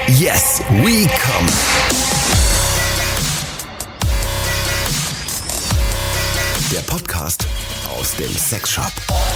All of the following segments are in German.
Yes, we come. Der Podcast aus dem Sexshop.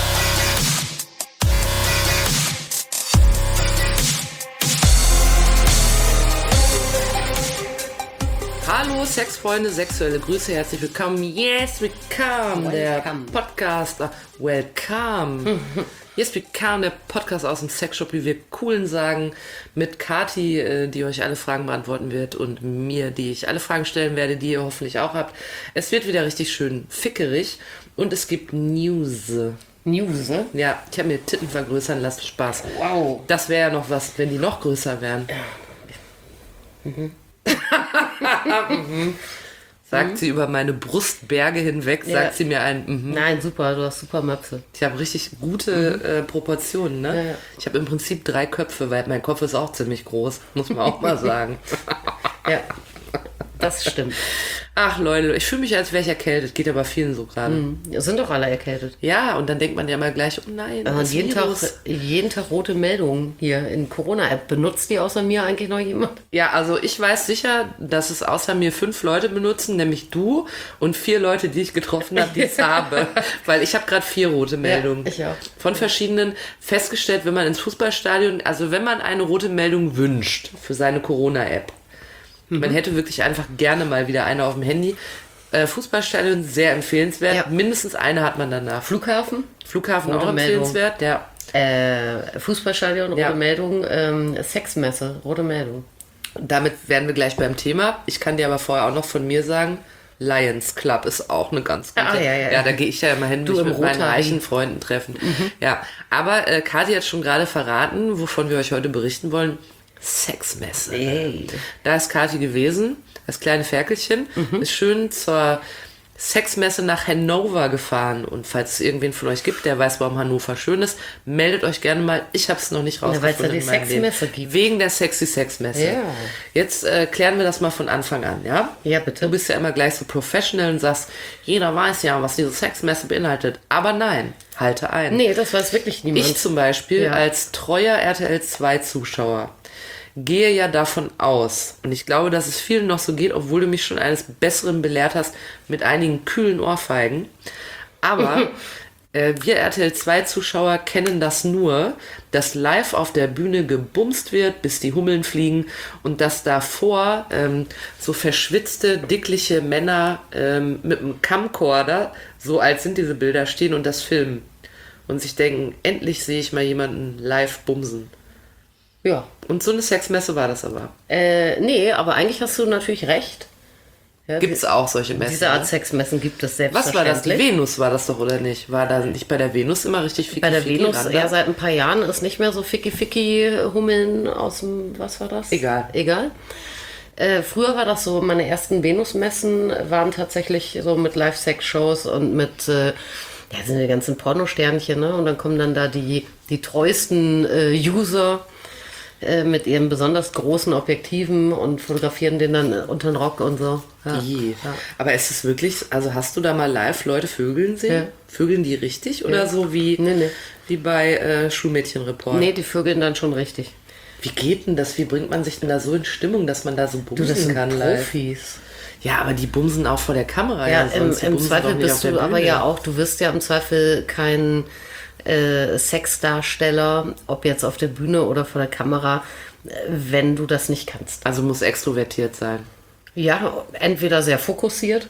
Hallo Sexfreunde, sexuelle Grüße, herzlich willkommen. Yes, we come, der Podcast. Welcome. Yes, we come, der Podcast aus dem Sexshop, wie wir Coolen sagen, mit Kati, die euch alle Fragen beantworten wird, und mir, die ich alle Fragen stellen werde, die ihr hoffentlich auch habt. Es wird wieder richtig schön fickerig und es gibt News. News? Ja, ich habe mir Titten vergrößern lassen, Spaß. Wow. Das wäre ja noch was, wenn die noch größer wären. Ja. Sagt sie über meine Brustberge hinweg, sagt sie mir ein Nein, super, du hast super Möpse. Ich habe richtig gute Proportionen, ne? Ja. Ich habe im Prinzip 3 Köpfe, weil mein Kopf ist auch ziemlich groß, muss man auch mal sagen. Ja, das stimmt. Ach Leute, ich fühle mich, als wäre ich erkältet, geht aber vielen so gerade. Sind doch alle erkältet. Ja, und dann denkt man ja mal gleich, oh nein, Und das jeden Virus. Tag rote Meldungen hier in Corona-App. Benutzt die außer mir eigentlich noch jemand? Ja, also ich weiß sicher, dass es außer mir 5 Leute benutzen, nämlich du und 4 Leute, die ich getroffen habe, die es habe. Weil ich habe gerade 4 rote Meldungen. Ja, ich auch. Von verschiedenen festgestellt, wenn man ins Fußballstadion, also wenn man eine rote Meldung wünscht für seine Corona-App, man hätte wirklich einfach gerne mal wieder eine auf dem Handy. Fußballstadion, sehr empfehlenswert. Ja. Mindestens eine hat man danach. Flughafen Flughafen rote auch empfehlenswert, ja. Fußballstadion, rote Ja. Meldung, Sexmesse, rote Meldung. Damit wären wir gleich beim Thema. Ich kann dir aber vorher auch noch von mir sagen, Lions Club ist auch eine ganz gute. Ah, ja. Ja, da gehe ich ja immer hin, Du mich im mit meinen Rothaar. reichen Freunden treffen. Ja, aber Kathi hat schon gerade verraten, wovon wir euch heute berichten wollen. Sexmesse. Ey. Da ist Kathi gewesen, das kleine Ferkelchen, ist schön zur Sexmesse nach Hannover gefahren. Und falls es irgendwen von euch gibt, der weiß, warum Hannover schön ist, meldet euch gerne mal. Ich habe es noch nicht weil es da rausgefunden. die in meinem Leben. Sexmesse gibt. Wegen der sexy Sexmesse. Ja. Jetzt klären wir das mal von Anfang an, ja? Ja, bitte. Du bist ja immer gleich so professional und sagst, jeder weiß ja, was diese Sexmesse beinhaltet. Aber nein, halte ein. Nee, das weiß wirklich niemand. Ich zum Beispiel Ja. als treuer RTL 2 Zuschauer gehe ja davon aus, und ich glaube, dass es vielen noch so geht, obwohl du mich schon eines Besseren belehrt hast, mit einigen kühlen Ohrfeigen. Aber wir RTL 2 Zuschauer kennen das nur, dass live auf der Bühne gebumst wird, bis die Hummeln fliegen, und dass davor so verschwitzte, dickliche Männer mit einem Camcorder, so alt sind diese Bilder, stehen und das filmen. Und sich denken, endlich sehe ich mal jemanden live bumsen. Ja. Und so eine Sexmesse war das aber. Nee, aber eigentlich hast du natürlich recht. Ja, Gibt es auch solche Messen? Diese Art Ne? Sexmessen gibt es Was selbstverständlich. war das? Die Venus war das doch, oder nicht? War da nicht bei der Venus immer richtig ficky Bei der Venus, ran, ja, seit ein paar Jahren ist nicht mehr so ficky Hummeln aus dem, was war das? Egal. Früher war das so, meine ersten Venus-Messen waren tatsächlich so mit Live-Sex-Shows und mit, ja, sind die ganzen Pornosternchen, ne? Und dann kommen dann da die treuesten User mit ihren besonders großen Objektiven und fotografieren den dann unter den Rock und so. Ja. Die. Ja. Aber ist es wirklich, also hast du da mal live Leute vögeln sehen? Ja. Vögeln die richtig oder Ja. so wie, Nee. wie bei Schulmädchenreport? Nee, die vögeln dann schon richtig. Wie geht denn das? Wie bringt man sich denn da so in Stimmung, dass man da so Du, das bumsen sind kann live? Profis. Ja, aber die bumsen auch vor der Kamera. Ja, sonst. Die im bumsen doch Zweifel nicht auf bist der du aber Bühne. ja auch, du wirst ja im Zweifel kein Sexdarsteller, ob jetzt auf der Bühne oder vor der Kamera, wenn du das nicht kannst. Also muss extrovertiert sein. Ja, entweder sehr fokussiert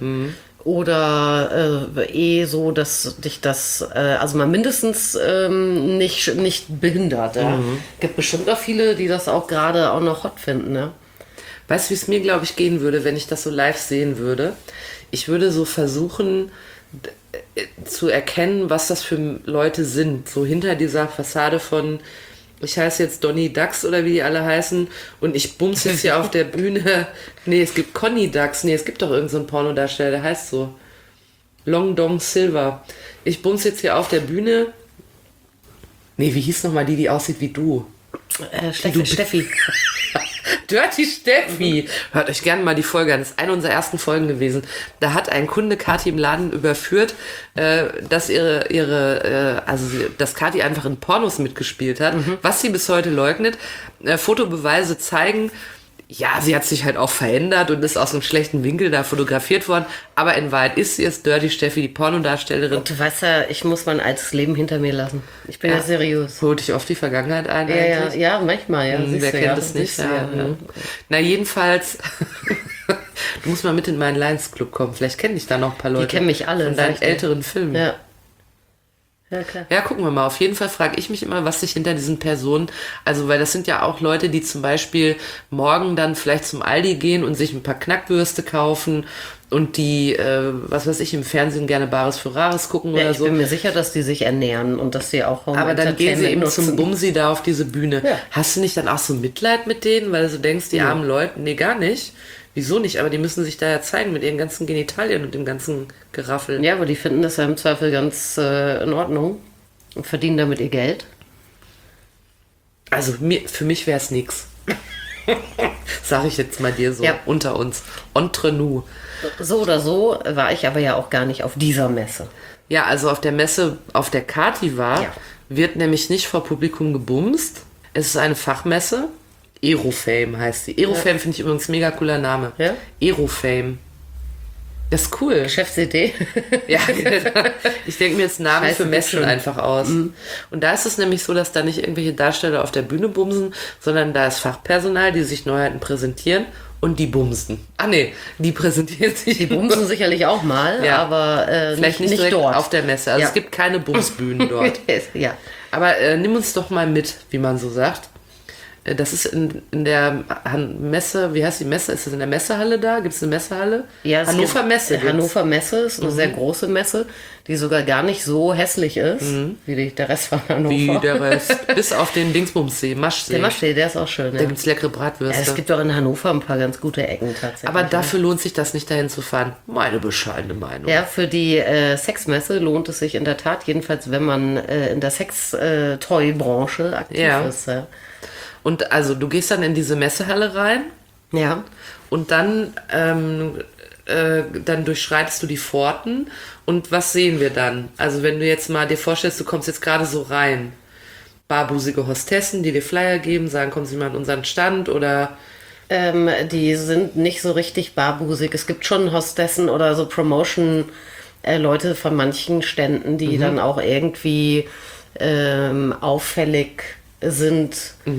oder so, dass dich das, also mal mindestens nicht behindert. Ja. Gibt bestimmt auch viele, die das auch gerade auch noch hot finden. Ne? Weißt du, wie es mir, glaube ich, gehen würde, wenn ich das so live sehen würde? Ich würde so versuchen zu erkennen, was das für Leute sind. So hinter dieser Fassade von, ich heiße jetzt Donny Ducks oder wie die alle heißen, und ich bums jetzt hier auf der Bühne. Nee, es gibt Conny Ducks. Nee, es gibt doch irgendeinen so einen Pornodarsteller, der heißt so. Long Dong Silver. Ich bums jetzt hier auf der Bühne. Nee, wie hieß nochmal die aussieht wie du? Steffi. Dirty Steffi. Hört euch gerne mal die Folge an. Das ist eine unserer ersten Folgen gewesen. Da hat ein Kunde Kathi im Laden überführt, dass dass Kathi einfach in Pornos mitgespielt hat, was sie bis heute leugnet. Fotobeweise zeigen, ja, sie hat sich halt auch verändert und ist aus einem schlechten Winkel da fotografiert worden. Aber in Wahrheit ist sie es, Dirty Steffi, die Pornodarstellerin. Und du weißt ja, ich muss mein altes Leben hinter mir lassen. Ich bin ja seriös. Holt dich auf die Vergangenheit ein eigentlich? Ja, manchmal, ja. Wer kennt das nicht? Ja. Na, jedenfalls, du musst mal mit in meinen Lions Club kommen. Vielleicht kennen dich da noch ein paar Leute. Die kennen mich alle. Von deinen älteren Filmen. Ja. Ja, klar. Ja, gucken wir mal. Auf jeden Fall frage ich mich immer, was sich hinter diesen Personen, also weil das sind ja auch Leute, die zum Beispiel morgen dann vielleicht zum Aldi gehen und sich ein paar Knackwürste kaufen und die, was weiß ich, im Fernsehen gerne Bares für Rares gucken oder so. Ich bin mir sicher, dass die sich ernähren und dass sie auch aber dann gehen sie eben zum Bumsi da auf diese Bühne. Ja. Hast du nicht dann auch so Mitleid mit denen, weil du denkst, die armen Leute, nee, gar nicht. Wieso nicht? Aber die müssen sich da ja zeigen mit ihren ganzen Genitalien und dem ganzen Geraffel. Ja, aber die finden das ja im Zweifel ganz in Ordnung und verdienen damit ihr Geld. Also für mich wäre es nix. Sag ich jetzt mal dir so, unter uns. Entre nous. So oder so war ich aber ja auch gar nicht auf dieser Messe. Ja, also auf der Messe, auf der Kathi war, wird nämlich nicht vor Publikum gebumst. Es ist eine Fachmesse. Aerofame heißt sie. Aerofame finde ich übrigens mega cooler Name. Ja? Aerofame. Das ist cool. Geschäftsidee. Ja, ich denke mir jetzt Namen für Messen einfach aus. Und da ist es nämlich so, dass da nicht irgendwelche Darsteller auf der Bühne bumsen, sondern da ist Fachpersonal, die sich Neuheiten präsentieren und die bumsen. Ah nee, die präsentieren sich. Die bumsen sicherlich auch mal, aber vielleicht nicht direkt dort. auf der Messe. Also es gibt keine Bumsbühnen dort. Ja. Aber nimm uns doch mal mit, wie man so sagt. Das ist in der Messe, wie heißt die Messe? Ist das in der Messehalle da? Gibt es eine Messehalle? Ja, Hannover Messe. Hannover Messe ist eine sehr große Messe, die sogar gar nicht so hässlich ist, wie der Rest von Hannover. Wie der Rest. Bis auf den Dingsbumssee, Maschsee. Der Maschsee, der ist auch schön. Da gibt es leckere Bratwürste. Ja, es gibt auch in Hannover ein paar ganz gute Ecken tatsächlich. Aber dafür lohnt sich das nicht, dahin zu fahren. Meine bescheidene Meinung. Ja, für die Sexmesse lohnt es sich in der Tat, jedenfalls wenn man in der Sex-Toy-Branche aktiv ist. Ja. Und also du gehst dann in diese Messehalle rein. Ja. Und dann durchschreitest du die Pforten. Und was sehen wir dann? Also wenn du jetzt mal dir vorstellst, du kommst jetzt gerade so rein. Barbusige Hostessen, die dir Flyer geben, sagen, kommen Sie mal an unseren Stand oder... Die sind nicht so richtig barbusig. Es gibt schon Hostessen oder so Promotion-Leute von manchen Ständen, die dann auch irgendwie auffällig sind.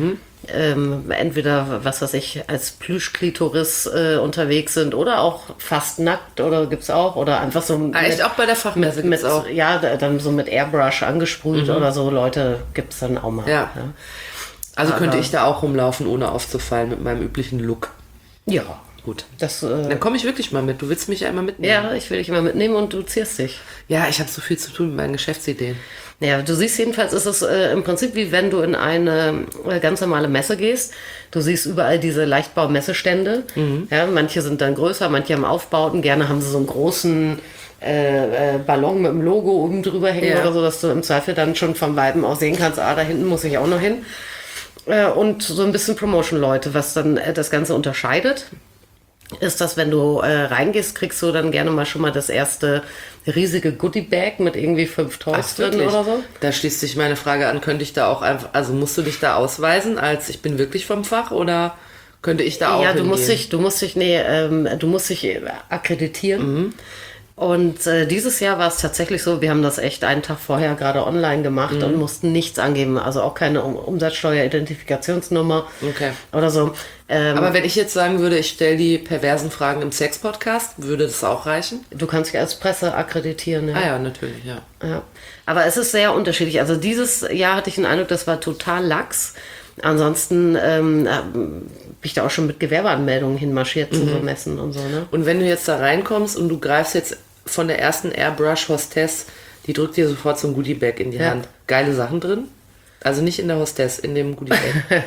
Entweder, was weiß ich, als Plüschklitoris unterwegs sind oder auch fast nackt oder gibt's auch oder einfach so echt auch bei der Fachmesse mit auch. Ja, dann so mit Airbrush angesprüht oder so Leute gibt's dann auch mal. Ja. Also könnte ich da auch rumlaufen, ohne aufzufallen mit meinem üblichen Look. Ja. Gut. Dann komme ich wirklich mal mit. Du willst mich einmal mitnehmen? Ja, ich will dich mal mitnehmen und du zierst dich. Ja, ich habe so viel zu tun mit meinen Geschäftsideen. Ja, du siehst jedenfalls, ist es im Prinzip wie wenn du in eine ganz normale Messe gehst. Du siehst überall diese Leichtbau-Messestände. Ja, manche sind dann größer, manche haben Aufbauten. Gerne haben sie so einen großen Ballon mit dem Logo oben drüber hängen oder so, dass du im Zweifel dann schon vom Weiben aus sehen kannst, da hinten muss ich auch noch hin. Und so ein bisschen Promotion-Leute, was dann das Ganze unterscheidet. Ist das, wenn du reingehst, kriegst du dann gerne mal schon mal das erste riesige Goodie-Bag mit irgendwie 5 Toys drin oder so? Da schließt sich meine Frage an, könnte ich da auch einfach, also musst du dich da ausweisen, als ich bin wirklich vom Fach oder könnte ich da auch hingehen? Du musst dich akkreditieren. Und dieses Jahr war es tatsächlich so, wir haben das echt einen Tag vorher gerade online gemacht und mussten nichts angeben, also auch keine Umsatzsteuer-Identifikationsnummer oder so. Aber wenn ich jetzt sagen würde, ich stelle die perversen Fragen im Sex-Podcast, würde das auch reichen? Du kannst dich als Presse akkreditieren. Ja. Ah ja, natürlich, ja. Aber es ist sehr unterschiedlich. Also dieses Jahr hatte ich den Eindruck, das war total lax. Ansonsten bin ich da auch schon mit Gewerbeanmeldungen hinmarschiert zu so Messen und so. Ne? Und wenn du jetzt da reinkommst und du greifst jetzt von der ersten Airbrush-Hostess, die drückt dir sofort so ein Goodie-Bag in die Hand. Geile Sachen drin? Also nicht in der Hostess, in dem Goodie-Bag.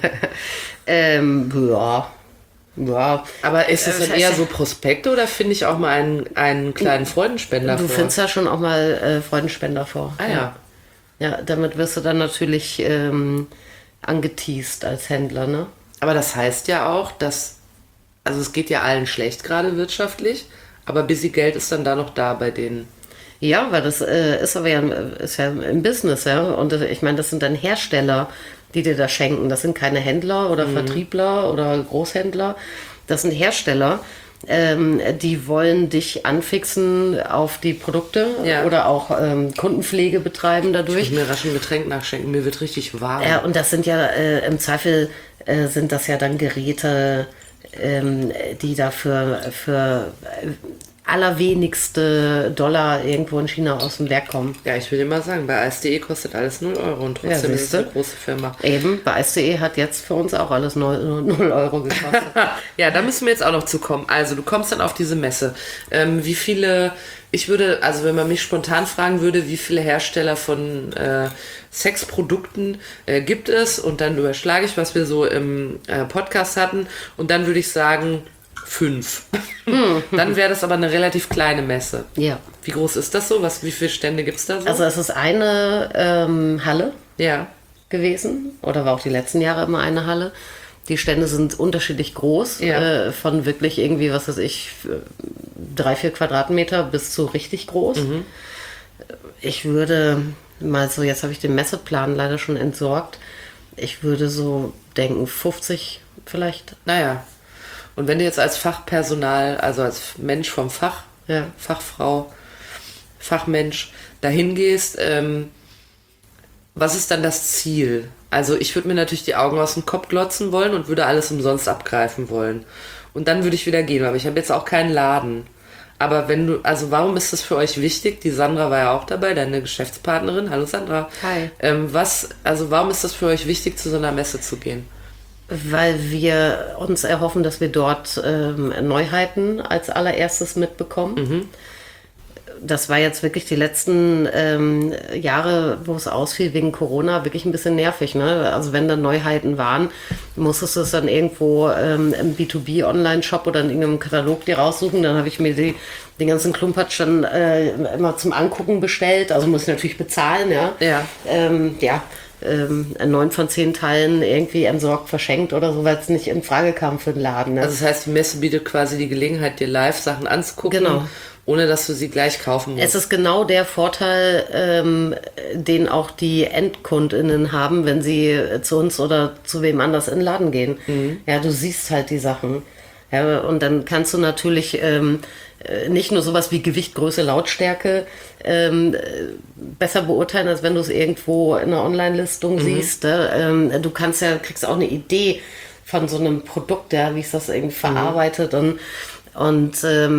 Ja. Aber ist es dann eher so Prospekte oder finde ich auch mal einen kleinen Freudenspender vor? Du findest ja schon auch mal Freudenspender vor. Ah ja. Ja, damit wirst du dann natürlich angeteased als Händler, ne? Aber das heißt ja auch, dass, also es geht ja allen schlecht gerade wirtschaftlich, aber busy Geld ist dann da noch da bei denen. Ja, weil das ist aber ja, ist ja im Business, ja. Und ich meine, das sind dann Hersteller, die dir das schenken. Das sind keine Händler oder Vertriebler oder Großhändler. Das sind Hersteller, die wollen dich anfixen auf die Produkte oder auch Kundenpflege betreiben dadurch. Ich will mir rasch ein Getränk nachschenken, mir wird richtig warm. Ja, und das sind ja im Zweifel sind das ja dann Geräte, die dafür für allerwenigste Dollar irgendwo in China aus dem Werk kommen. Ja, ich will dir mal sagen, bei Eis.de kostet alles 0 Euro und trotzdem ist es eine große Firma. Eben, bei Eis.de hat jetzt für uns auch alles 0 Euro gekostet. Ja, da müssen wir jetzt auch noch zu kommen. Also, du kommst dann auf diese Messe. Wie viele, ich würde, also wenn man mich spontan fragen würde, wie viele Hersteller von Sexprodukten gibt es, und dann überschlage ich, was wir so im Podcast hatten, und dann würde ich sagen 5. Dann wäre das aber eine relativ kleine Messe. Ja. Wie groß ist das so? Wie viele Stände gibt es da so? Also es ist eine Halle ja. gewesen, oder war auch die letzten Jahre immer eine Halle. Die Stände sind unterschiedlich groß, von wirklich irgendwie, was weiß ich, 3-4 Quadratmeter bis zu richtig groß. Ich würde mal so, jetzt habe ich den Messeplan leider schon entsorgt, ich würde so denken 50 vielleicht. Naja. Und wenn du jetzt als Fachpersonal, also als Mensch vom Fach, Fachfrau, Fachmensch dahin gehst, was ist dann das Ziel? Also ich würde mir natürlich die Augen aus dem Kopf glotzen wollen und würde alles umsonst abgreifen wollen. Und dann würde ich wieder gehen, aber ich habe jetzt auch keinen Laden. Aber wenn du, also warum ist das für euch wichtig? Die Sandra war ja auch dabei, deine Geschäftspartnerin. Hallo Sandra. Hi. Warum ist das für euch wichtig, zu so einer Messe zu gehen? Weil wir uns erhoffen, dass wir dort Neuheiten als allererstes mitbekommen. Das war jetzt wirklich die letzten Jahre, wo es ausfiel wegen Corona, wirklich ein bisschen nervig. Ne? Also wenn da Neuheiten waren, musstest du es dann irgendwo im B2B-Online-Shop oder in irgendeinem Katalog dir raussuchen. Dann habe ich mir den ganzen Klumpatsch dann immer zum Angucken bestellt. Also muss ich natürlich bezahlen. Ja. 9 von 10 Teilen irgendwie entsorgt, verschenkt oder so, weil es nicht in Frage kam für den Laden. Ne? Also das heißt, die Messe bietet quasi die Gelegenheit, dir live Sachen anzugucken, ohne dass du sie gleich kaufen musst. Es ist genau der Vorteil, den auch die EndkundInnen haben, wenn sie zu uns oder zu wem anders in den Laden gehen. Ja, du siehst halt die Sachen. Ja, und dann kannst du natürlich nicht nur sowas wie Gewicht, Größe, Lautstärke besser beurteilen, als wenn du es irgendwo in einer Online-Listung siehst. Du kriegst auch eine Idee von so einem Produkt, wie ist das irgendwie verarbeitet. Und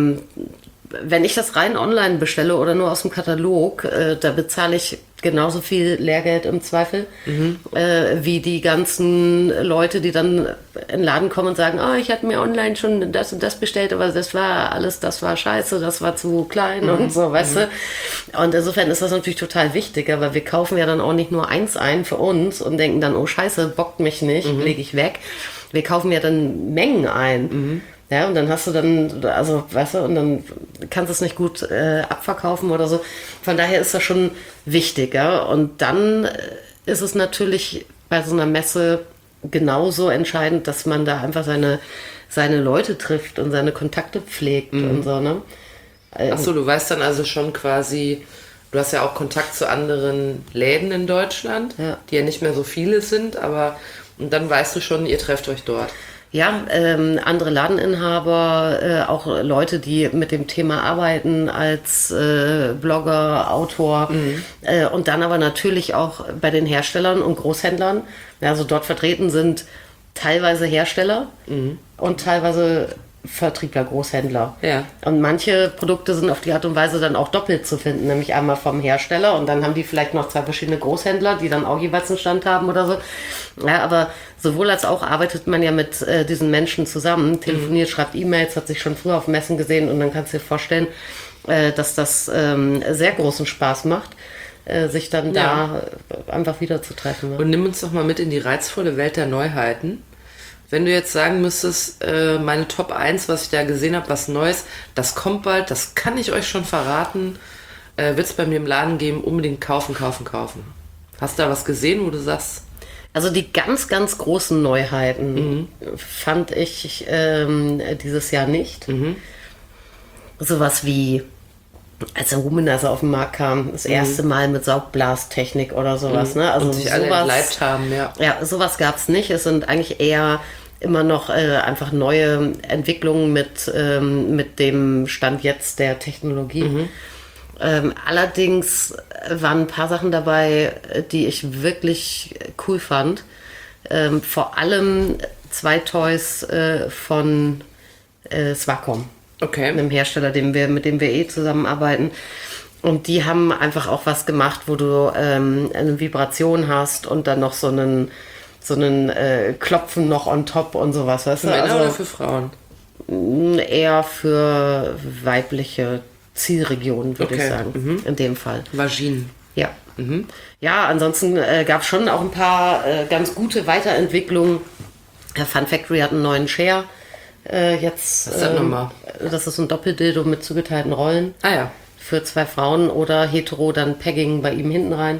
wenn ich das rein online bestelle oder nur aus dem Katalog, da bezahle ich genauso viel Lehrgeld im Zweifel, wie die ganzen Leute, die dann in den Laden kommen und sagen, ich hatte mir online schon das und das bestellt, aber das war scheiße, das war zu klein und so, weißt du. Und insofern ist das natürlich total wichtig, aber wir kaufen ja dann auch nicht nur eins ein für uns und denken dann, oh scheiße, bockt mich nicht, lege ich weg. Wir kaufen ja dann Mengen ein. Ja, und dann hast du dann, also, weißt du, und dann kannst du es nicht gut abverkaufen oder so. Von daher ist das schon wichtig, ja. Und dann ist es natürlich bei so einer Messe genauso entscheidend, dass man da einfach seine Leute trifft und seine Kontakte pflegt und so, ne? Achso, du weißt dann also schon quasi, du hast ja auch Kontakt zu anderen Läden in Deutschland, die ja nicht mehr so viele sind, aber und dann weißt du schon, ihr trefft euch dort. Ja, andere Ladeninhaber, auch Leute, die mit dem Thema arbeiten als Blogger, Autor und dann aber natürlich auch bei den Herstellern und Großhändlern. Also dort vertreten sind teilweise Hersteller und teilweise Vertriebler, Großhändler. Ja. Und manche Produkte sind auf die Art und Weise dann auch doppelt zu finden, nämlich einmal vom Hersteller und dann haben die vielleicht noch 2 verschiedene Großhändler, die dann auch jeweils einen Stand haben oder so. Ja, aber sowohl als auch arbeitet man ja mit diesen Menschen zusammen, telefoniert, schreibt E-Mails, hat sich schon früher auf Messen gesehen und dann kannst du dir vorstellen, dass das sehr großen Spaß macht, sich dann da einfach wieder zu treffen. Ne? Und nimm uns doch mal mit in die reizvolle Welt der Neuheiten. Wenn du jetzt sagen müsstest, meine Top 1, was ich da gesehen habe, was Neues, das kommt bald, das kann ich euch schon verraten, wird es bei mir im Laden geben, unbedingt kaufen. Hast du da was gesehen, wo du sagst? Also die ganz, ganz großen Neuheiten fand ich dieses Jahr nicht. Sowas wie, als der Womanizer auf den Markt kam, das erste Mal mit Saugblasttechnik oder sowas. Ne? Also und sich alle entleibt haben, ja. Ja, sowas gab es nicht. Es sind eigentlich eher immer noch einfach neue Entwicklungen mit dem Stand jetzt der Technologie. Allerdings waren ein paar Sachen dabei, die ich wirklich cool fand. Vor allem 2 Toys von Swacom, Okay. einem Hersteller, mit dem wir zusammenarbeiten. Und die haben einfach auch was gemacht, wo du eine Vibration hast und dann noch so einen Klopfen noch on top und sowas. Weißt Für du? Männer oder für Frauen? Eher für weibliche Zielregionen, würde ich Okay. sagen, in dem Fall. Vaginen. Ja. Ja, ansonsten gab es schon auch ein paar ganz gute Weiterentwicklungen. Fun Factory hat einen neuen Share jetzt. Was ist das nochmal? Das ist ein Doppeldildo mit zugeteilten Rollen. Ah ja. Für 2 Frauen oder hetero dann Pegging bei ihm hinten rein.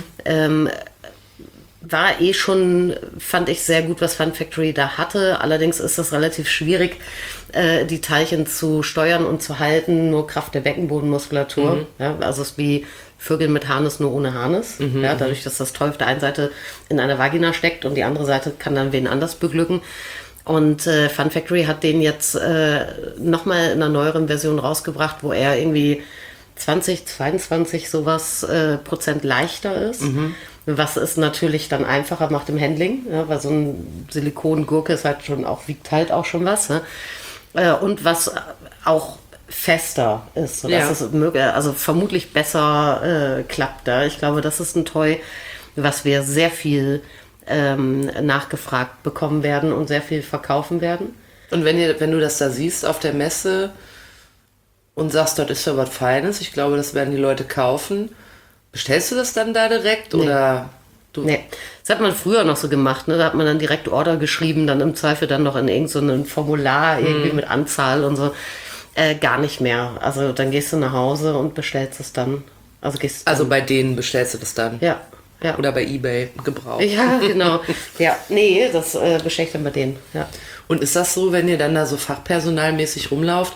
War schon, fand ich sehr gut, was Fun Factory da hatte. Allerdings ist es relativ schwierig, die Teilchen zu steuern und zu halten, nur Kraft der Beckenbodenmuskulatur. Ja, also es ist wie Vögel mit Harnis, nur ohne Harnis. Ja, dadurch, dass das Toy auf der einen Seite in einer Vagina steckt und die andere Seite kann dann wen anders beglücken. Und Fun Factory hat den jetzt nochmal in einer neueren Version rausgebracht, wo er irgendwie 20, 22 sowas Prozent leichter ist. Was es natürlich dann einfacher macht im Handling, ja, weil so ein Silikongurke ist halt schon auch, wiegt halt auch schon was. Ne? Und was auch fester ist, sodass es also vermutlich besser klappt. Ja? Ich glaube, das ist ein Toy, was wir sehr viel nachgefragt bekommen werden und sehr viel verkaufen werden. Und wenn du das da siehst auf der Messe und sagst, dort ist ja was Feines, ich glaube, das werden die Leute kaufen. Bestellst du das dann da direkt oder du? Nee, das hat man früher noch so gemacht, ne? Da hat man dann direkt Order geschrieben, dann im Zweifel dann noch in irgendein Formular irgendwie mit Anzahl und so. Gar nicht mehr. Also dann gehst du nach Hause und bestellst es dann. Also bei denen bestellst du das dann? Ja. Oder bei eBay gebraucht? Ja, genau. Ja, nee, das bestelle ich dann bei denen. Ja. Und ist das so, wenn ihr dann da so fachpersonalmäßig rumlauft,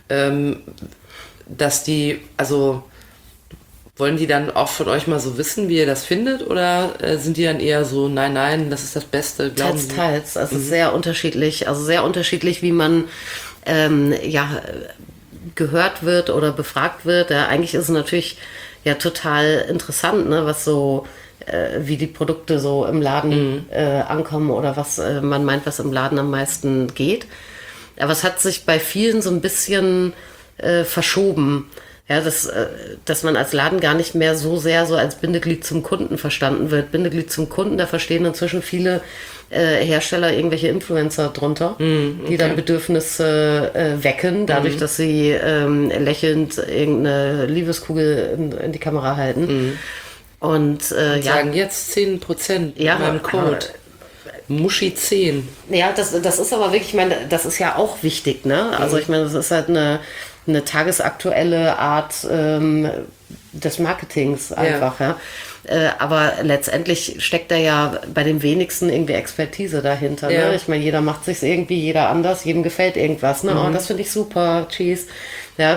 dass die, also wollen die dann auch von euch mal so wissen, wie ihr das findet? Oder sind die dann eher so, nein, das ist das Beste, glauben Sie? Teils. Also sehr unterschiedlich. Also sehr unterschiedlich, wie man gehört wird oder befragt wird. Ja, eigentlich ist es natürlich ja total interessant, ne, was so wie die Produkte so im Laden ankommen oder was man meint, was im Laden am meisten geht. Aber es hat sich bei vielen so ein bisschen verschoben. Ja, dass man als Laden gar nicht mehr so sehr so als Bindeglied zum Kunden verstanden wird. Bindeglied zum Kunden, da verstehen inzwischen viele Hersteller irgendwelche Influencer drunter, die dann Bedürfnisse wecken, dadurch, dass sie lächelnd irgendeine Liebeskugel in die Kamera halten. Und sagen jetzt 10% Ja, beim Code. Muschi 10. Ja, das ist aber wirklich, ich meine, das ist ja auch wichtig, ne? Also ich meine, das ist halt eine tagesaktuelle Art des Marketings einfach, ja. Aber letztendlich steckt da ja bei den wenigsten irgendwie Expertise dahinter. Ja. Ne? Ich meine, jeder macht sich irgendwie, jeder anders, jedem gefällt irgendwas. Ne? Oh, das finde ich super, Cheese. Ja,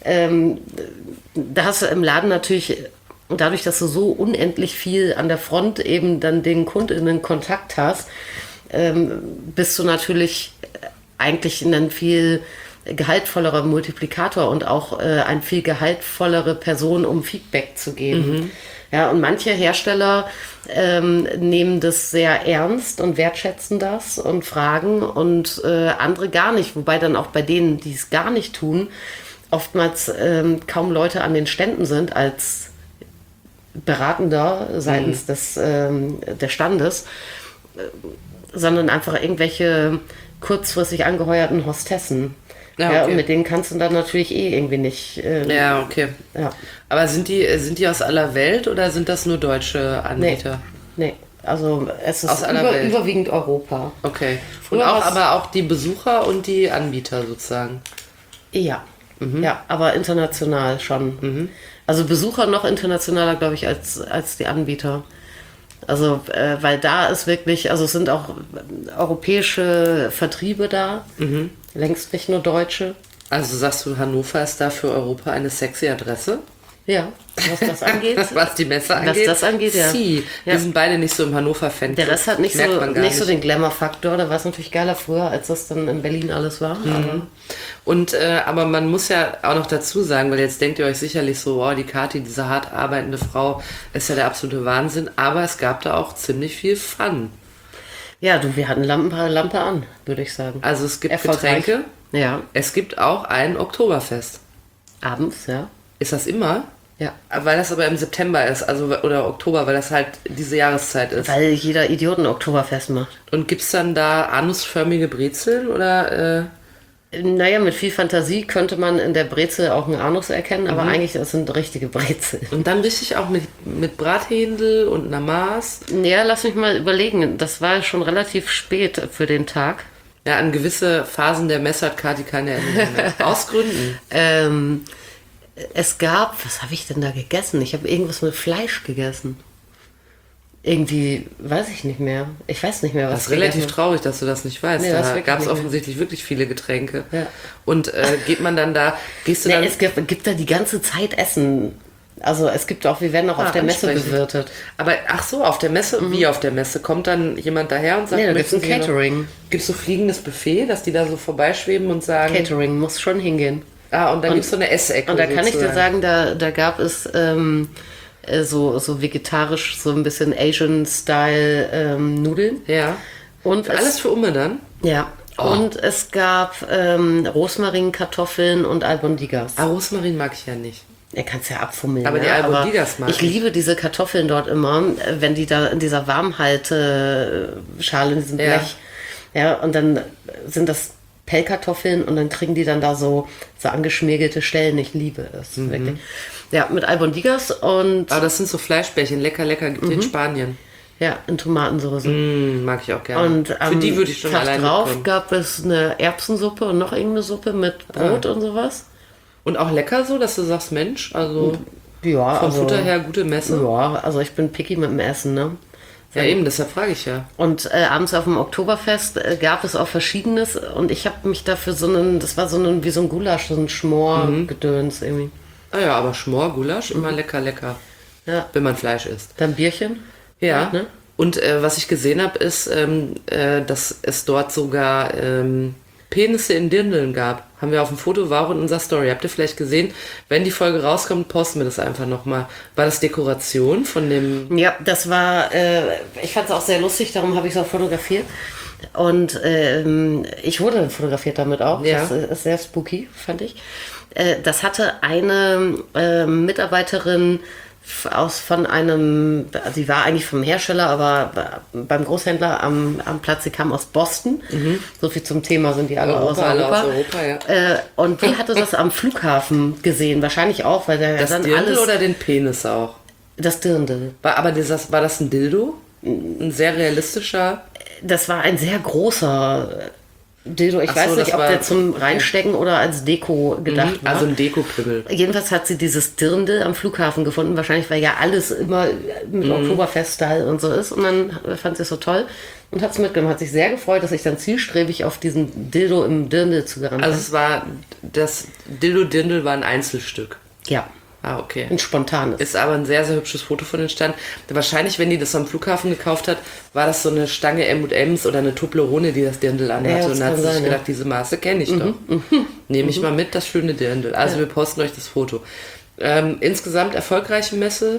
da hast du im Laden natürlich, dadurch, dass du so unendlich viel an der Front eben dann den KundInnen Kontakt hast, bist du natürlich eigentlich ein viel gehaltvollerer Multiplikator und auch ein viel gehaltvollere Person, um Feedback zu geben. Ja, und manche Hersteller nehmen das sehr ernst und wertschätzen das und fragen und andere gar nicht. Wobei dann auch bei denen, die es gar nicht tun, oftmals kaum Leute an den Ständen sind als Beratender seitens des Standes, sondern einfach irgendwelche kurzfristig angeheuerten Hostessen. Ja, Ja, okay. und mit denen kannst du dann natürlich irgendwie nicht. Ja, okay. Ja. Aber sind die aus aller Welt oder sind das nur deutsche Anbieter? Nee, also es ist Aus aller Welt. überwiegend Europa. Okay. Früher Und war's- aber auch die Besucher und die Anbieter sozusagen. Ja. Ja, aber international schon. Also Besucher noch internationaler, glaube ich, als die Anbieter. Also, weil da ist wirklich, also es sind auch europäische Vertriebe da, längst nicht nur deutsche. Also sagst du, Hannover ist da für Europa eine sexy Adresse? Ja, was das angeht. Was die Messe angeht? Was das angeht, ja. Sie. Ja. Wir sind beide nicht so im Hannover-Fan. Der Rest hat nicht Merkt man gar so den Glamour-Faktor. Da war es natürlich geiler früher, als das dann in Berlin alles war. Und aber man muss ja auch noch dazu sagen, weil jetzt denkt ihr euch sicherlich so, oh, die Kathi, diese hart arbeitende Frau, ist ja der absolute Wahnsinn. Aber es gab da auch ziemlich viel Fun. Ja, wir hatten Lampe an, würde ich sagen. Also es gibt Erfolgreich. Getränke. Ja, Es gibt auch ein Oktoberfest. abends, ja. Ist das immer? Ja. Weil das aber im September ist, also oder Oktober, weil das halt diese Jahreszeit ist. Weil jeder Idioten Oktoberfest macht. Und gibt's dann da anusförmige Brezeln oder? Naja, mit viel Fantasie könnte man in der Brezel auch einen Anus erkennen, aber eigentlich das sind richtige Brezel. Und dann richtig auch mit Brathändel und einer Maß. Ja, lass mich mal überlegen. Das war schon relativ spät für den Tag. Ja, an gewisse Phasen der Messe hat Kathi keine Erinnerung mehr. Aus Gründen. Es gab, was habe ich denn da gegessen? Ich habe irgendwas mit Fleisch gegessen. Irgendwie, weiß ich nicht mehr. Ich weiß nicht mehr, was Das ist ich relativ gegessen habe. traurig, dass du das nicht weißt. Nee, das Da wirklich gab es nicht mehr. offensichtlich wirklich viele Getränke. Ja. Und geht man dann da, gehst du dann... Nee, es gibt da die ganze Zeit Essen. Also es gibt auch, wir werden auch auf der Messe ansprechend. bewirtet. Aber ach so, auf der Messe, wie auf der Messe? Kommt dann jemand daher und sagt, Nee, da gibt's möchten ein Sie noch- Catering. Gibt's so fliegendes Buffet, dass die da so vorbeischweben und sagen... Catering muss schon hingehen. Und dann gibt's so eine Essecke. Und da kann ich dir sozusagen. sagen, da gab es so vegetarisch, so ein bisschen Asian-Style Nudeln. Ja. Und Alles für Umme dann? Ja. Oh. Und es gab Rosmarinkartoffeln und Albondigas. Rosmarin mag ich ja nicht. Er kann es ja abfummeln. Aber die Albondigas mag ich liebe diese Kartoffeln dort immer, wenn die da in dieser Warmhalteschale, in diesem Ja. Blech. Ja, und dann sind das Pellkartoffeln und dann kriegen die dann da so angeschmirgelte Stellen. Ich liebe es, wirklich. Ja, mit Albondigas und Aber das sind so Fleischbällchen, lecker, gibt in Spanien. ja, in Tomatensauce. Mag ich auch gerne. Und für die würde ich schon Tag alleine drauf mitkommen. gab es eine Erbsensuppe und noch irgendeine Suppe mit Brot und sowas. Und auch lecker so, dass du sagst, Mensch, also Ja, vom also, Futter her gute Messe. Ja, also ich bin picky mit dem Essen, ne? Ja, eben, deshalb frage ich ja. Und abends auf dem Oktoberfest gab es auch Verschiedenes und ich habe mich dafür das war wie so ein Gulasch, so ein Schmor-Gedöns irgendwie. Ah ja, aber Schmor, Gulasch, immer lecker. Ja. Wenn man Fleisch isst. Dann Bierchen. Ja. Ne? Und was ich gesehen habe, ist, dass es dort sogar Penisse in Dirndeln gab. Haben wir auf dem Foto, war auch in unserer Story. Habt ihr vielleicht gesehen? Wenn die Folge rauskommt, posten wir das einfach nochmal. War das Dekoration von dem... Ja, das war, ich fand es auch sehr lustig, darum habe ich es auch fotografiert. Und ich wurde fotografiert damit auch. Ja. Das ist sehr spooky, fand ich. Das hatte eine Mitarbeiterin von einem, sie war eigentlich vom Hersteller, aber beim Großhändler am Platz, sie kam aus Boston. So viel zum Thema, sind die alle aus alle Europa. aus Europa, ja. Und die hatte das am Flughafen gesehen, wahrscheinlich auch, weil der Das dann Dirndl alles... oder den Penis auch? Das Dirndl. War das ein Dildo? Ein sehr realistischer... Das war ein sehr großer Dildo. Ich Ach so, weiß nicht, das ob war- der zum Reinstecken oder als Deko gedacht war. Also ein Dekopimmel. Jedenfalls hat sie dieses Dirndl am Flughafen gefunden, wahrscheinlich weil ja alles immer mit Oktoberfest-Style und so ist. Und dann fand sie es so toll und hat es mitgenommen. Hat sich sehr gefreut, dass ich dann zielstrebig auf diesen Dildo im Dirndl zugerannt Also bin. es war, das Dildo-Dirndl war ein Einzelstück. Ja, Ah, okay. ein spontanes. Ist aber ein sehr, sehr hübsches Foto von den Stand. Wahrscheinlich, wenn die das am Flughafen gekauft hat, war das so eine Stange M&M's oder eine Toblerone, die das Dirndl anhatte. Ja, das und dann hat kann sie sich sein, gedacht, diese Maße kenne ich doch. Nehme ich mal mit, das schöne Dirndl. Also wir posten euch das Foto. Insgesamt erfolgreiche Messe?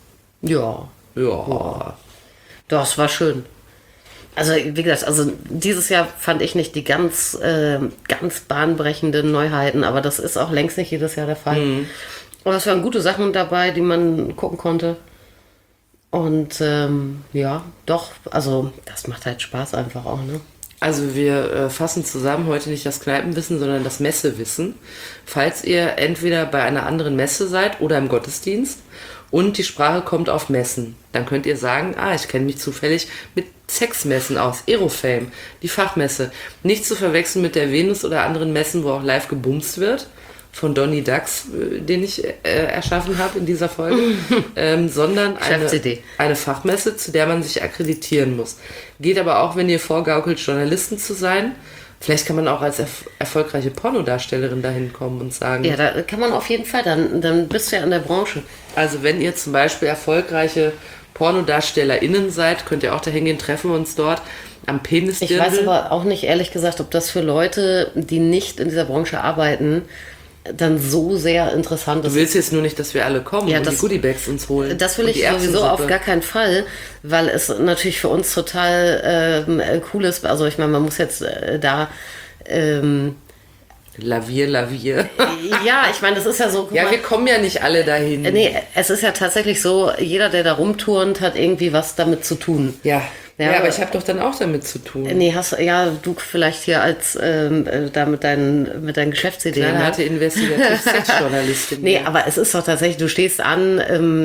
Ja, Ja. das war schön. Also wie gesagt, also dieses Jahr fand ich nicht die ganz bahnbrechenden Neuheiten, aber das ist auch längst nicht jedes Jahr der Fall. Aber es waren gute Sachen dabei, die man gucken konnte. Und ja, doch, also das macht halt Spaß einfach auch, ne? Also wir fassen zusammen heute nicht das Kneipenwissen, sondern das Messewissen. Falls ihr entweder bei einer anderen Messe seid oder im Gottesdienst und die Sprache kommt auf Messen, dann könnt ihr sagen, ich kenne mich zufällig mit Sexmessen aus, Aerofame, die Fachmesse. Nicht zu verwechseln mit der Venus oder anderen Messen, wo auch live gebumst wird, von Donny Ducks, den ich erschaffen habe in dieser Folge, sondern eine Fachmesse, zu der man sich akkreditieren muss. Geht aber auch, wenn ihr vorgaukelt, Journalisten zu sein. Vielleicht kann man auch als erfolgreiche Pornodarstellerin dahin kommen und sagen... Ja, da kann man auf jeden Fall, dann bist du ja in der Branche. Also wenn ihr zum Beispiel erfolgreiche PornodarstellerInnen seid, könnt ihr auch dahin gehen, treffen wir uns dort am Penisdirndl. Ich weiß aber auch nicht, ehrlich gesagt, ob das für Leute, die nicht in dieser Branche arbeiten, dann so sehr interessant ist. Du willst jetzt nur nicht, dass wir alle kommen und die Goodiebags uns holen. Das will ich sowieso auf gar keinen Fall, weil es natürlich für uns total cool ist. Also ich meine, man muss jetzt Lavier. Ja, ich meine, das ist ja so... Ja, wir kommen ja nicht alle dahin. Nee, es ist ja tatsächlich so, jeder, der da rumturnt, hat irgendwie was damit zu tun. Ja, aber ich habe doch dann auch damit zu tun. Nee, du vielleicht hier als da mit deinen Geschäftsideen. Knallharte Investigativ-Sexjournalistin. Nee, aber es ist doch tatsächlich, du stehst an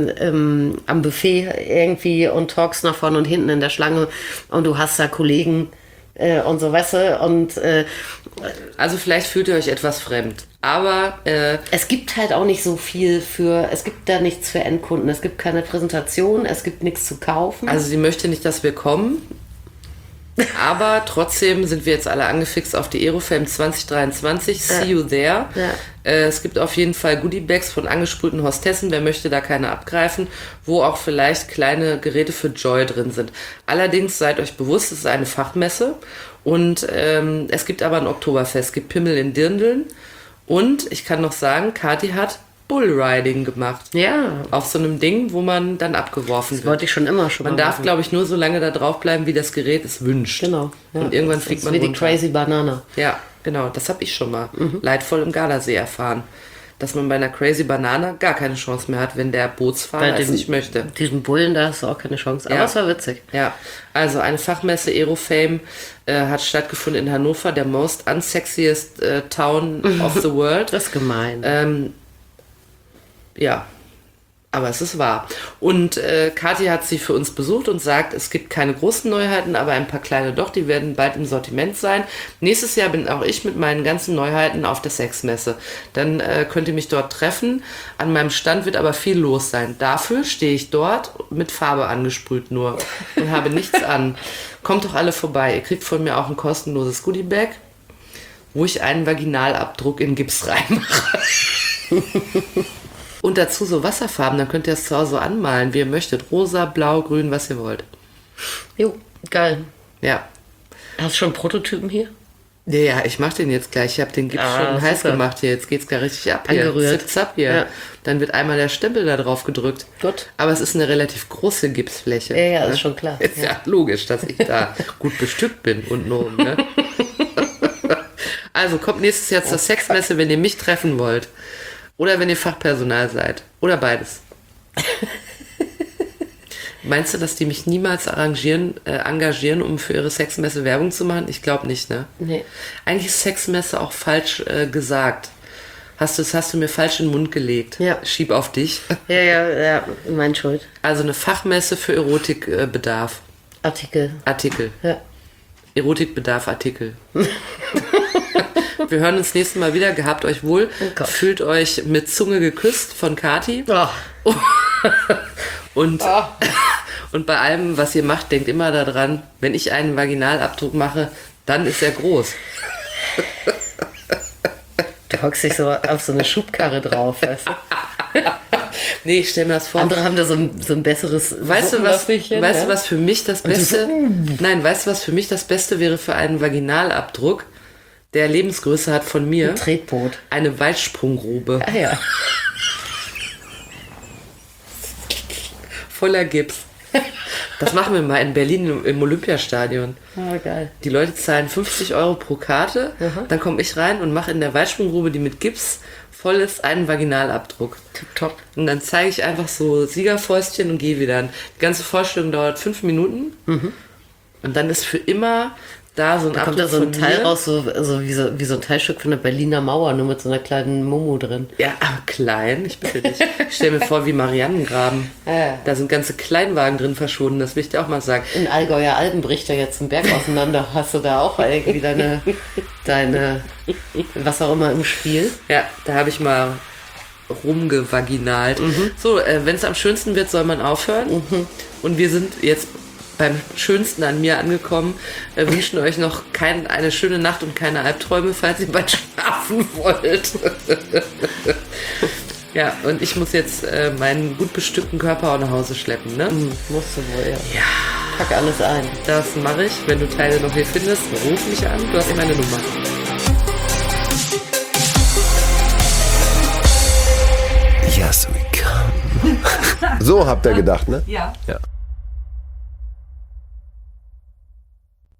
am Buffet irgendwie und talkst nach vorne und hinten in der Schlange und du hast da Kollegen und so, weißt du, und also vielleicht fühlt ihr euch etwas fremd, aber es gibt halt auch nicht so viel es gibt da nichts für Endkunden, es gibt keine Präsentation, es gibt nichts zu kaufen. Also sie möchte nicht, dass wir kommen, aber trotzdem sind wir jetzt alle angefixt auf die Aerofame 2023, see you there. Ja. Es gibt auf jeden Fall Goodiebags von angesprühten Hostessen, wer möchte da keine abgreifen, wo auch vielleicht kleine Geräte für Joy drin sind. Allerdings seid euch bewusst, es ist eine Fachmesse und es gibt aber ein Oktoberfest, es gibt Pimmel in Dirndeln und ich kann noch sagen, Kathi hat Bullriding gemacht. Ja. Auf so einem Ding, wo man dann abgeworfen wird. Das wollte ich schon immer Man darf, glaube ich, nur so lange da drauf bleiben, wie das Gerät es wünscht. Genau. Ja. Und irgendwann fliegt man wie runter. die Crazy Banana. Ja, genau. Das habe ich schon mal leidvoll im Gardasee erfahren. Dass man bei einer Crazy Banana gar keine Chance mehr hat, wenn der Bootsfahrer es nicht möchte. Diesen Bullen, da hast du auch keine Chance. Aber es war witzig. Ja, also eine Fachmesse Aerofame hat stattgefunden in Hannover, der most unsexiest town of the world. Das ist gemein. Ja, aber es ist wahr. Und Kathi hat sie für uns besucht und sagt, es gibt keine großen Neuheiten, aber ein paar kleine doch, die werden bald im Sortiment sein. Nächstes Jahr bin auch ich mit meinen ganzen Neuheiten auf der Sexmesse. Dann könnt ihr mich dort treffen. An meinem Stand wird aber viel los sein. Dafür stehe ich dort mit Farbe angesprüht nur und habe nichts an. Kommt doch alle vorbei. Ihr kriegt von mir auch ein kostenloses Goodiebag, wo ich einen Vaginalabdruck in Gips reinmache. Und dazu so Wasserfarben, dann könnt ihr es zu Hause so anmalen, wie ihr möchtet. Rosa, blau, grün, was ihr wollt. Jo, geil. Ja. Hast du schon Prototypen hier? Ja, ich mach den jetzt gleich. Ich habe den Gips schon heiß gemacht hier. Jetzt geht's gar richtig ab hier. Angerührt. Zip, zap hier. Ja. Dann wird einmal der Stempel da drauf gedrückt. Gut. Aber es ist eine relativ große Gipsfläche. Ja, ne? ist schon klar. Ist ja logisch, dass ich da gut bestückt bin und nur. Ne? Also kommt nächstes Jahr zur Sexmesse, wenn ihr mich treffen wollt. Oder wenn ihr Fachpersonal seid. Oder beides. Meinst du, dass die mich niemals engagieren, um für ihre Sexmesse Werbung zu machen? Ich glaube nicht, ne? Nee. Eigentlich ist Sexmesse auch falsch gesagt. Das hast du mir falsch in den Mund gelegt. Ja. Schieb auf dich. Ja, mein Schuld. Also eine Fachmesse für Erotikbedarf. Artikel. Ja. Erotikbedarf Artikel. Wir hören uns nächstes Mal wieder. Gehabt euch wohl. Oh Fühlt euch mit Zunge geküsst von Kathi. Oh. Und bei allem, was ihr macht, denkt immer daran, wenn ich einen Vaginalabdruck mache, dann ist er groß. Du hockst dich so auf so eine Schubkarre drauf, weißt du? Nee, ich stell mir das vor. Andere haben da so ein besseres Weißt du, was für mich das Beste... so, Nein, weißt du, was für mich das Beste wäre für einen Vaginalabdruck, der Lebensgröße hat von mir? Ein Tretboot. Eine Weitsprunggrube. Ah ja. Voller Gips. Das machen wir mal in Berlin im Olympiastadion. Oh, geil. Die Leute zahlen 50 € pro Karte, dann komme ich rein und mache in der Weitsprunggrube, die mit Gips voll ist, einen Vaginalabdruck. Tipptopp. Und dann zeige ich einfach so Siegerfäustchen und gehe wieder. Die ganze Vorstellung dauert 5 Minuten und dann ist für immer da so ein Da kommt da Abdruck so ein von Teil mir. raus, so wie so ein Teilstück von der Berliner Mauer, nur mit so einer kleinen Momo drin. Ja, aber klein, ich bitte dich. Ich stell mir vor, wie Mariannengraben. Ja. Da sind ganze Kleinwagen drin verschwunden, das will ich dir auch mal sagen. In Allgäuer Alpen bricht da jetzt ein Berg auseinander. Hast du da auch irgendwie deine was auch immer im Spiel? Ja, da habe ich mal rumgevaginalt. So, wenn es am schönsten wird, soll man aufhören. Und wir sind jetzt beim Schönsten an mir angekommen. Wünschen euch noch eine schöne Nacht und keine Albträume, falls ihr bald schlafen wollt. Ja, und ich muss jetzt meinen gut bestückten Körper auch nach Hause schleppen, ne? Musst du wohl, ja. Ja, Pack alles ein. das mache ich. Wenn du Teile noch hier findest, ruf mich an. Du hast meine Nummer. Yes, we come. So habt ihr gedacht, ne? Ja. Ja.